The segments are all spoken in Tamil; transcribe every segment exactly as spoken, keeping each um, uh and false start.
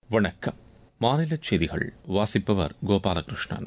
வணக்கம். மாநில செய்திகள் வாசிப்பவர் கோபாலகிருஷ்ணன்.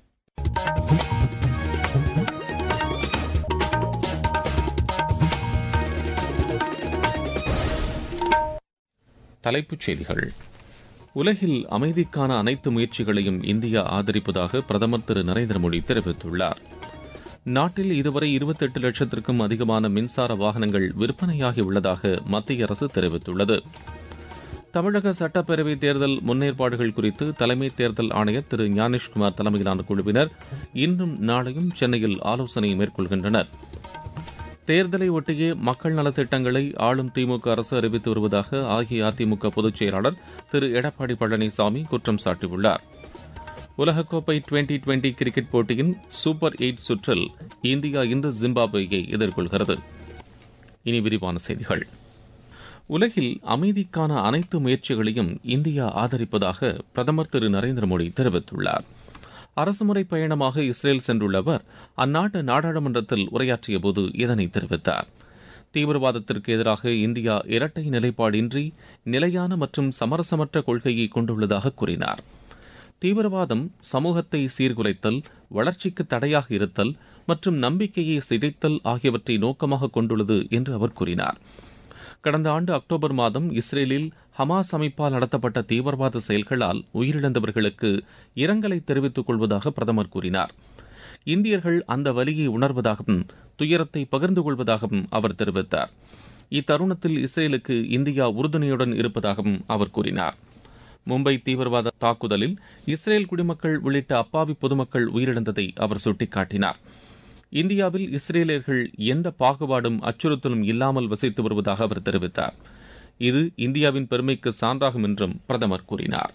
தலைப்புச் செய்திகள். உலகில் அமைதிக்கான அனைத்து முயற்சிகளையும் இந்தியா ஆதரிப்பதாக பிரதமர் திரு நரேந்திர மோடி தெரிவித்துள்ளார். நாட்டில் இதுவரை இருபத்தி எட்டு லட்சத்திற்கும் அதிகமான மின்சார வாகனங்கள் விற்பனையாகியுள்ளதாக மத்திய அரசு தெரிவித்துள்ளது. தமிழக சட்டப்பேரவைத் தேர்தல் முன்னேற்பாடுகள் குறித்து தலைமை தேர்தல் ஆணையர் திரு ஞானேஷ்குமார் தலைமையிலான குழுவினர் இன்றும் நாளையும் சென்னையில் ஆலோசனை மேற்கொள்கின்றனர். தேர்தலை ஒட்டியே மக்கள் நலத்திட்டங்களை ஆளும் திமுக அரசு அறிவித்து வருவதாக அஇஅதிமுக பொதுச் செயலாளர் திரு எடப்பாடி பழனிசாமி குற்றம் சாட்டியுள்ளார். உலகக்கோப்பை டுவெண்டி டுவெண்டி கிரிக்கெட் போட்டியின் சூப்பர் எயிட் சுற்றில் இந்தியா இன்று ஜிம்பாப்வேயை எதிர்கொள்கிறது. இனி விரிவான செய்திகள். உலகில் அமைதிக்கான அனைத்து முயற்சிகளையும் இந்தியா ஆதரிப்பதாக பிரதமர் திரு நரேந்திர மோடி தெரிவித்துள்ளார். அரசுமுறை பயணமாக இஸ்ரேல் சென்றுள்ள அவர் அந்நாட்டு நாடாளுமன்றத்தில் உரையாற்றியபோது இதனை தெரிவித்தார். தீவிரவாதத்திற்கு எதிராக இந்தியா இரட்டை நிலைப்பாடின்றி நிலையான மற்றும் சமரசமற்ற கொள்கையை கொண்டுள்ளதாக கூறினார். தீவிரவாதம் சமூகத்தை சீர்குலைத்தல், வளர்ச்சிக்கு தடையாக இருத்தல் மற்றும் நம்பிக்கையை சிதைத்தல் ஆகியவற்றை நோக்கமாக கொண்டுள்ளது என்று அவர் கூறினார். கடந்த ஆண்டு அக்டோபர் மாதம் இஸ்ரேலில் ஹமாஸ் அமைப்பால் நடத்தப்பட்ட தீவிரவாத செயல்களால் உயிரிழந்தவர்களுக்கு இரங்கலை தெரிவித்துக் கொள்வதாக பிரதமர் கூறினார். இந்தியர்கள் அந்த வலியை உணர்வதாகவும் துயரத்தை பகிர்ந்து கொள்வதாகவும் அவர் தெரிவித்தார். இத்தருணத்தில் இஸ்ரேலுக்கு இந்தியா உறுதுணையுடன் இருப்பதாகவும் அவர் கூறினார். மும்பை தீவிரவாத தாக்குதலில் இஸ்ரேல் குடிமக்கள் உள்ளிட்ட அப்பாவி பொதுமக்கள் உயிரிழந்ததை அவர் சுட்டிக்காட்டினார். இந்தியாவில் இஸ்ரேலியர்கள் எந்த பாகுபாடும் அச்சுறுத்தலும் இல்லாமல் வசித்து வருவதாக அவர் தெரிவித்தார். இது இந்தியாவின் பெருமைக்கு சான்றாகும் என்றும் பிரதமர் கூறினார்.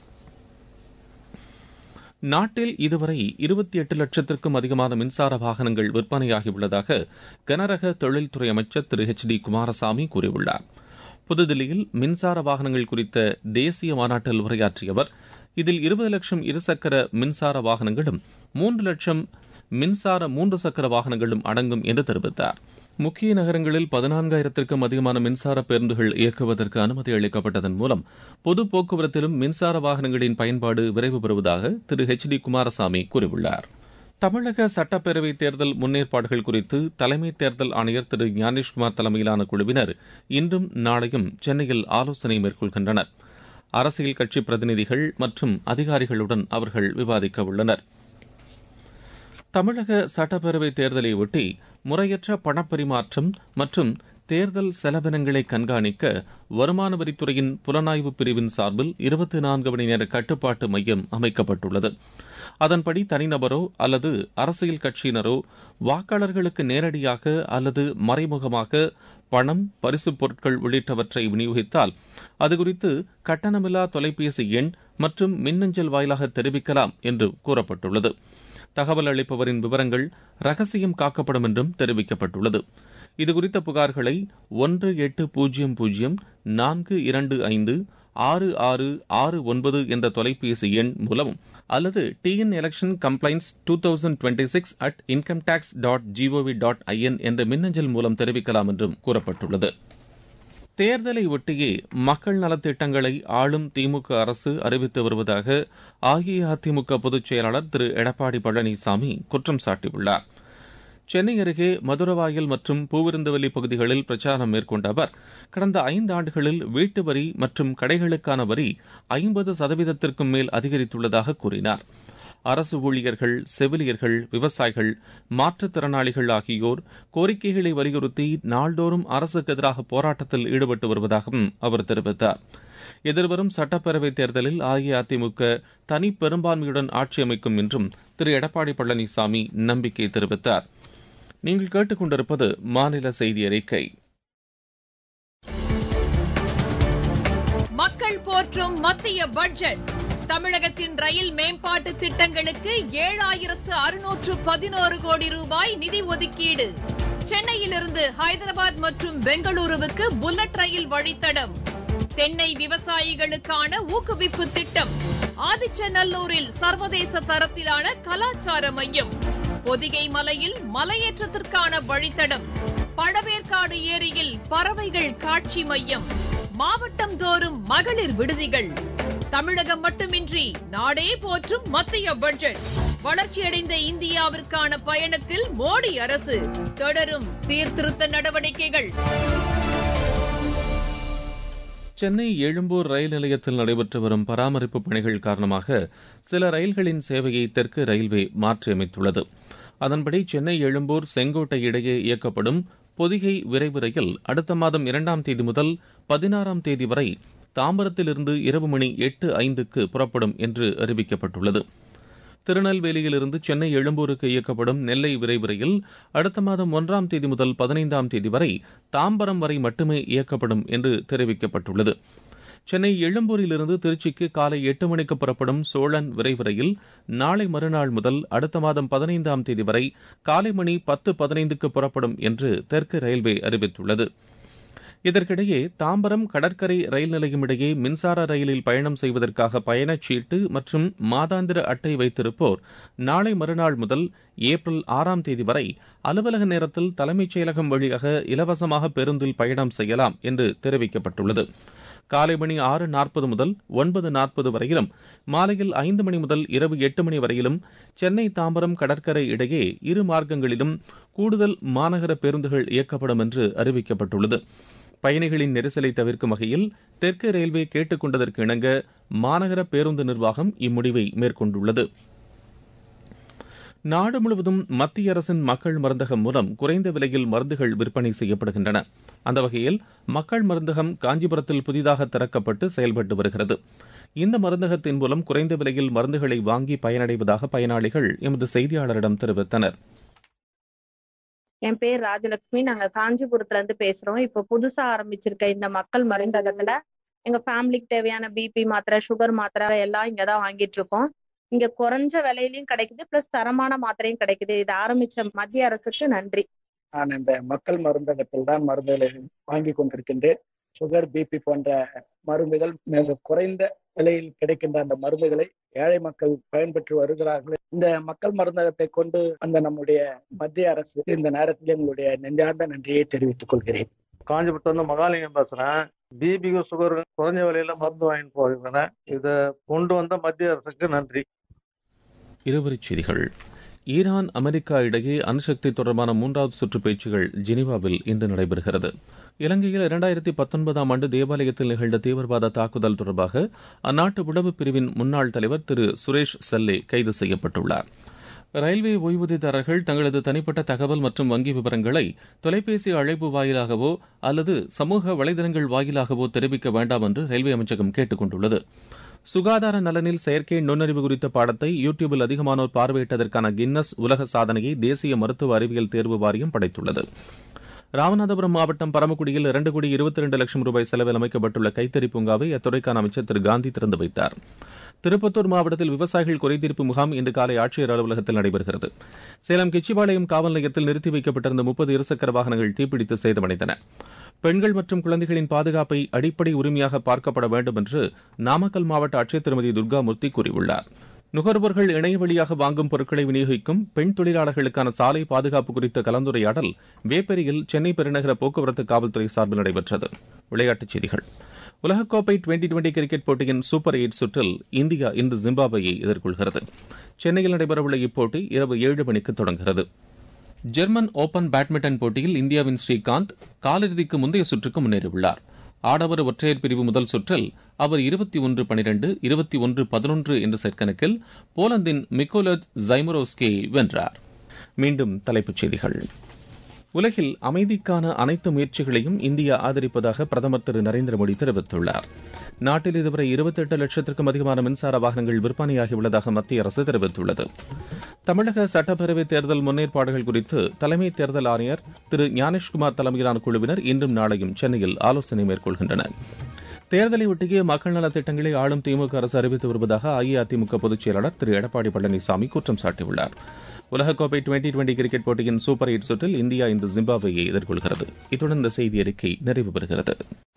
நாட்டில் இதுவரை இருபத்தி எட்டு லட்சத்திற்கும் அதிகமான மின்சார வாகனங்கள் விற்பனையாகியுள்ளதாக கனரக தொழில்துறை அமைச்சர் திரு எச் டி குமாரசாமி கூறியுள்ளார். புதுதில்லியில் மின்சார வாகனங்கள் குறித்த தேசிய மாநாட்டில் உரையாற்றிய அவர் இதில் இருபது லட்சம் இருசக்கர மின்சார வாகனங்களும் மூன்று லட்சம் மின்சார மூன்று சக்கர வாகனங்களும் அடங்கும் என்று தெரிவித்தார். முக்கிய நகரங்களில் பதினான்காயிரத்திற்கும் அதிகமான மின்சார பேருந்துகள் இயக்குவதற்கு அனுமதி அளிக்கப்பட்டதன் மூலம் பொது போக்குவரத்திலும் மின்சார வாகனங்களின் பயன்பாடு விரைவு பெறுவதாக திரு எச் டி குமாரசாமி கூறியுள்ளார். தமிழக சட்டப்பேரவைத் தேர்தல் முன்னேற்பாடுகள் குறித்து தலைமை தேர்தல் ஆணையர் திரு ஞானேஷ்குமார் தலைமையிலான குழுவினர் இன்றும் நாளையும் சென்னையில் ஆலோசனை மேற்கொள்கின்றனர். அரசியல் கட்சி பிரதிநிதிகள் மற்றும் அதிகாரிகளுடன் அவர்கள் விவாதிக்க உள்ளனர். தமிழக சட்டப்பேரவைத் தேர்தலை ஒட்டி முறையற்ற பணப்பரிமாற்றம் மற்றும் தேர்தல் செலவினங்களை கண்காணிக்க வருமான வரித்துறையின் புலனாய்வு பிரிவின் சார்பில் இருபத்தி நான்கு மணி நேர கட்டுப்பாட்டு மையம் அமைக்கப்பட்டுள்ளது. அதன்படி தனிநபரோ அல்லது அரசியல் கட்சியினரோ வாக்காளர்களுக்கு நேரடியாக அல்லது மறைமுகமாக பணம், பரிசுப் பொருட்கள் உள்ளிட்டவற்றை விநியோகித்தால் அதுகுறித்து கட்டணமில்லா தொலைபேசி எண் மற்றும் மின்னஞ்சல் வாயிலாக தெரிவிக்கலாம் என்று கூறப்பட்டுள்ளது. தகவல் அளிப்பவரின் விவரங்கள் ரகசியம் காக்கப்படும் என்றும் தெரிவிக்கப்பட்டுள்ளது. இதுகுறித்த புகார்களை ஒன்று எட்டு பூஜ்ஜியம் பூஜ்ஜியம் நான்கு இரண்டு ஐந்து ஆறு ஆறு ஆறு ஒன்பது என்ற தொலைபேசி எண் மூலமும் அல்லது TN election complaints two thousand twenty six at income tax dot GOV dot IN என்ற மின்னஞ்சல் மூலம் தெரிவிக்கலாம் என்றும் கூறப்பட்டுள்ளது. தேர்தலை ஒட்டியே மக்கள் நலத்திட்டங்களை ஆளும் திமுக அரசு அறிவித்து வருவதாக அஇஅதிமுக பொதுச் செயலாளர் திரு எடப்பாடி பழனிசாமி குற்றம் சாட்டியுள்ளார். சென்னை அருகே மதுரவாயல் மற்றும் பூவிருந்தவல்லி பகுதிகளில் பிரச்சாரம் மேற்கொண்ட அவர் கடந்த ஐந்து ஆண்டுகளில் வீட்டு வரி மற்றும் கடைகளுக்கான வரி ஐம்பது சதவீதத்திற்கும் மேல் அதிகரித்துள்ளதாக கூறினார். அரசு ஊழியர்கள், செவிலியர்கள், விவசாயிகள், மாற்றுத்திறனாளிகள் ஆகியோர் கோரிக்கைகளை வலியுறுத்தி நாள்தோறும் அரசுக்கு எதிராக போராட்டத்தில் ஈடுபட்டு வருவதாகவும் அவர் தெரிவித்தார். எதிர்வரும் சட்டப்பேரவைத் தேர்தலில் அஇஅதிமுக தனி பெரும்பான்மையுடன் ஆட்சி அமைக்கும் என்றும் திரு எடப்பாடி பழனிசாமி நம்பிக்கை தெரிவித்தார். நீங்கள் கேட்டுக் கொண்டிருப்பது மாநில செய்தி அறிக்கை. மக்கள் போற்றும் மத்திய பட்ஜெட். தமிழகத்தின் ரயில் மேம்பாட்டு திட்டங்களுக்கு ஏழாயிரத்து அறுநூற்று பதினோரு கோடி ரூபாய் நிதி ஒதுக்கீடு. சென்னையிலிருந்து ஹைதராபாத் மற்றும் பெங்களூருவுக்கு புல்லட் ரயில் வழித்தடம். தென்னை விவசாயிகளுக்கான ஊக்குவிப்பு திட்டம். ஆதிச்சநல்லூரில் சர்வதேச தரத்திலான கலாச்சார மையம். பொதிகை மலையில் மலையேற்றத்திற்கான வழித்தடம். பழவேற்காடு ஏரியில் பறவைகள் காட்சி மையம். மாவட்டம் தோறும் மகளிர் விடுதிகள். தமிழகம் மட்டுமின்றி நாடே போற்றும் மத்திய பட்ஜெட். வளர்ச்சியடைந்த இந்தியாவிற்கான பயணத்தில் மோடி அரசு தொடரும் சீர்திருத்த நடவடிக்கைகள். சென்னை எழும்பூர் ரயில் நிலையத்தில் நடைபெற்று வரும் பராமரிப்பு பணிகள் காரணமாக சில ரயில்களின் சேவையை தெற்கு ரயில்வே மாற்றியமைத்துள்ளது. அதன்படி சென்னை எழும்பூர் செங்கோட்டை இடையே இயக்கப்படும் பொதிகை விரைவு ரயில் அடுத்த மாதம் இரண்டாம் தேதி முதல் பதினாறாம் தேதி வரை தாம்பரத்திலிருந்து இரவு மணி எட்டு ஐந்துக்கு புறப்படும் என்று அறிவிக்கப்பட்டுள்ளது. திருநெல்வேலியிலிருந்து சென்னை எழும்பூருக்கு இயக்கப்படும் நெல்லை விரைவு ரயில் அடுத்த மாதம் ஒன்றாம் தேதி முதல் பதினைந்தாம் தேதி வரை தாம்பரம் வரை மட்டுமே இயக்கப்படும் என்று தெரிவிக்கப்பட்டுள்ளது. சென்னை எழும்பூரிலிருந்து திருச்சிக்கு காலை எட்டு மணிக்கு புறப்படும் சோழன் விரைவு ரயில் நாளை மறுநாள் முதல் அடுத்த மாதம் பதினைந்தாம் தேதி வரை காலை மணி பத்து பதினைந்துக்கு புறப்படும் என்று தெற்கு ரயில்வே அறிவித்துள்ளது. இதற்கிடையே தாம்பரம் கடற்கரை ரயில் நிலையம் இடையே மின்சார ரயிலில் பயணம் செய்வதற்காக பயணச்சீட்டு மற்றும் மாதாந்திர அட்டை வைத்திருப்போர் நாளை மறுநாள் முதல் ஏப்ரல் ஆறாம் தேதி வரை அலுவலக நேரத்தில் தலைமைச் செயலகம் வழியாக இலவசமாக பேருந்தில் பயணம் செய்யலாம் என்று தெரிவிக்கப்பட்டுள்ளது. காலை மணி ஆறு நாற்பது முதல் ஒன்பது நாற்பது வரையிலும் மாலையில் ஐந்து மணி முதல் இரவு எட்டு மணி வரையிலும் சென்னை தாம்பரம் கடற்கரை இடையே இரு மார்க்கங்களிலும் கூடுதல் மாநகர பேருந்துகள் இயக்கப்படும் என்று அறிவிக்கப்பட்டுள்ளது. பயணிகளின் நெரிசலை தவிர்க்கும் வகையில் தெற்கு ரயில்வே கேட்டுக் கொண்டதற்கு இணங்க மாநகர பேருந்து நிர்வாகம் இம்முடிவை மேற்கொண்டுள்ளது. நாடு முழுவதும் மத்திய அரசின் மக்கள் மருந்தகம் மூலம் குறைந்த விலையில் மருந்துகள் விற்பனை செய்யப்படுகின்றன. அந்த வகையில் மக்கள் மருந்தகம் காஞ்சிபுரத்தில் புதிதாக திறக்கப்பட்டு செயல்பட்டு வருகிறது. இந்த மருந்தகத்தின் மூலம் குறைந்த விலையில் மருந்துகளை வாங்கி பயனடைவதாக பயனாளிகள் எமது செய்தியாளரிடம் தெரிவித்தனர். என் பேர் ராஜலட்சுமி. நாங்க காஞ்சிபுரத்துல இருந்து பேசுறோம். இப்ப புதுசா ஆரம்பிச்சிருக்க இந்த மக்கள் மருந்தகத்துல எங்க ஃபேமிலிக்கு தேவையான பிபி மாத்திரை, சுகர் மாத்திரை எல்லாம் இங்கதான் வாங்கிட்டு இருக்கோம். இங்க குறைஞ்ச விலையிலயும் கிடைக்குது, பிளஸ் தரமான மாத்திரையும் கிடைக்குது. இது ஆரம்பிச்ச மத்திய அரசுக்கு நன்றி. நான் இந்த மக்கள் மருந்தகத்தில் தான் மருந்துகளை வாங்கி கொண்டிருக்கின்றேன். சுகர், பிபி போன்ற மருந்துகள் மிக குறைந்த விலையில் கிடைக்கின்ற அந்த மருந்துகளை ஏழை மக்கள் பயன்பெற்று வருகிறார்கள். இந்த மக்கள் மருந்தகத்தை கொண்டு அந்த நம்முடைய மத்திய அரசு இந்த நேரத்தில் எங்களுடைய நெஞ்சார்ந்த நன்றியை தெரிவித்துக் கொள்கிறேன். காஞ்சிபுரத்துல இருந்து மகாலிங்கம் பேசுறேன். பிபிக்கு சுகர் குறைஞ்ச விலையில மருந்து வாங்கிட்டு போகிறேன். இதை கொண்டு வந்த மத்திய அரசுக்கு நன்றி. இருவரிச் செய்திகள். ஈரான் அமெரிக்கா இடையே அணுசக்தி தொடர்பான மூன்றாவது சுற்று பேச்சுகள் ஜெனீவாவில் இன்று நடைபெறுகிறது. இலங்கையில் இரண்டாயிரத்தி பத்தொன்பதாம் ஆண்டு தேவாலயத்தில் நிகழ்ந்த தீவிரவாத தாக்குதல் தொடர்பாக அந்நாட்டு உளவு பிரிவின் முன்னாள் தலைவர் திரு சுரேஷ் செல்லே கைது செய்யப்பட்டுள்ளார். ரயில்வே ஓய்வூதியதாரர்கள் தங்களது தனிப்பட்ட தகவல் மற்றும் வங்கி விவரங்களை தொலைபேசி அழைப்பு வாயிலாகவோ அல்லது சமூக வலைதளங்கள் வாயிலாகவோ தெரிவிக்க வேண்டாம் என்று ரயில்வே அமைச்சகம் கேட்டுக் கொண்டுள்ளது. சுகாதார நலனில் செயற்கை நுண்ணறிவு குறித்த பாடத்தை யூ டியூபில் அதிகமானோர் பார்வையிட்டதற்கான கின்னஸ் உலக சாதனையை தேசிய மருத்துவ அறிவியல் தேர்வு வாரியம் படைத்துள்ளது. ராமநாதபுரம் மாவட்டம் பரமக்குடியில் இரண்டு கோடி இருபத்தி இரண்டு லட்சம் ரூபாய் செலவில் அமைக்கப்பட்டுள்ள கைத்தறி பூங்காவை அத்துறைக்கான அமைச்சர் திரு காந்தி திறந்து வைத்தார். திருப்பத்தூர் மாவட்டத்தில் விவசாயிகள் குறைதீர்ப்பு முகாம் இன்று காலை ஆட்சியர் அலுவலகத்தில் நடைபெறுகிறது. சேலம் கிச்சிபாளையம் காவல் நிலையத்தில் நிறுத்தி வைக்கப்பட்டிருந்த முப்பது இருசக்கர வாகனங்கள் தீப்பிடித்து சேதமடைந்தன. பெண்கள் மற்றும் குழந்தைகளின் பாதுகாப்பை அடிப்படை உரிமையாக பார்க்கப்பட வேண்டும் என்று நாமக்கல் மாவட்ட ஆட்சியர் திருமதி துர்காமூர்த்தி கூறியுள்ளார். நுகர்வோர்கள் இணைய வழியாக வாங்கும் பொருட்களை விநியோகிக்கும் பெண் தொழிலாளர்களுக்கான சாலை பாதுகாப்பு குறித்த கலந்துரையாடல் வேப்பேரியில் சென்னை பெருநகர போக்குவரத்து காவல்துறை சார்பில் நடைபெற்றது. விளையாட்டுச் செய்திகள். உலகக்கோப்பை டுவெண்டி டுவெண்டி கிரிக்கெட் போட்டியின் சூப்பர் எயிட் சுற்றில் இந்தியா இன்று ஜிம்பாப்வேயை எதிர்கொள்கிறது. சென்னையில் நடைபெறவுள்ள இப்போட்டி இரவு ஏழு மணிக்கு தொடங்குகிறது. ஜெர்மன் ஓபன் பேட்மிண்டன் போட்டியில் இந்தியாவின் ஸ்ரீகாந்த் காலிறுதிக்கு முந்தைய சுற்றுக்கு முன்னேறியுள்ளார். ஆடவர் ஒற்றையர் பிரிவு முதல் சுற்றில் அவர் இருபத்தி ஒன்று பனிரெண்டு இருபத்தி ஒன்று பதினொன்று என்ற செட் கணக்கில் போலந்தின் மிக்கோலஜ் ஜைமரோஸ்கியை வென்றார். மீண்டும் தலைப்புச் செய்திகள். உலகில் அமைதிக்கான அனைத்து முயற்சிகளையும் இந்தியா ஆதரிப்பதாக பிரதமர் திரு நரேந்திர மோடி தெரிவித்துள்ளார். நாட்டில் இதுவரை இருபத்தி எட்டு லட்சத்திற்கும் அதிகமான மின்சார வாகனங்கள் விற்பனையாகியுள்ளதாக மத்திய அரசு தெரிவித்துள்ளது. தமிழக சட்டப்பேரவைத் தேர்தல் முன்னேற்பாடுகள் குறித்து தலைமை தேர்தல் ஆணையர் திரு ஞானேஷ்குமார் தலைமையிலான குழுவினர் இன்றும் நாளையும் சென்னையில் ஆலோசனை மேற்கொள்கின்றனர். தேர்தலை ஒட்டிய மக்கள் நலத் திட்டங்களை ஆளும் திமுக அரசு அறிவித்து வருவதாக அஇஅதிமுக பொதுச் செயலாளர் திரு எடப்பாடி பழனிசாமி குற்றம் சாட்டியுள்ளார். உலகக்கோப்பை டுவெண்டி டுவெண்டி கிரிக்கெட் போட்டியின் சூப்பர் எயிட் சுற்றில் இந்தியா இன்று ஜிம்பாப்வேயை எதிர்கொள்கிறது. இத்துடன் இந்த செய்தி அறிக்கை நிறைவு பெறுகிறது.